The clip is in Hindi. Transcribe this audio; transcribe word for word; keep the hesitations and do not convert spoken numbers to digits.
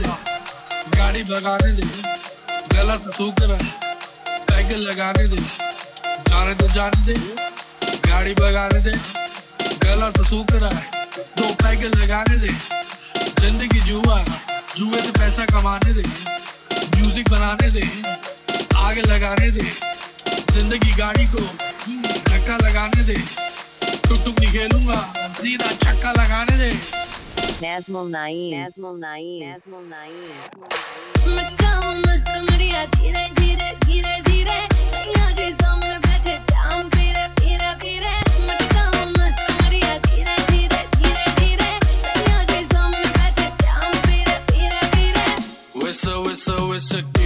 दे, गाड़ी भगाने दे, गला से सूख रहा है, पैग लगाने दे, जाने तो जाने दे, गाड़ी भगाने दे, गला से सूख रहा है, दो पैग लगाने दे, जिंदगी जुआ, जुए से पैसा कमाने दे, म्यूजिक बनाने दे, आग लगाने दे, जिंदगी गाड़ी को धक्का लगाने दे, टुक टुक नहीं खेलूंगा, सीधा छक्का लगाने दे। Nazmul Naeem, Nazmul Naeem, Nazmul Naeem. मैं काम मत मरिया धीरे धीरे धीरे धीरे सैया के सामने बैठे जाम पीरे पीरे पीरे मैं काम मत मरिया धीरे धीरे धीरे धीरे सैया के सामने बैठे जाम पीरे पीरे पीरे Whistle, whistle, whistle.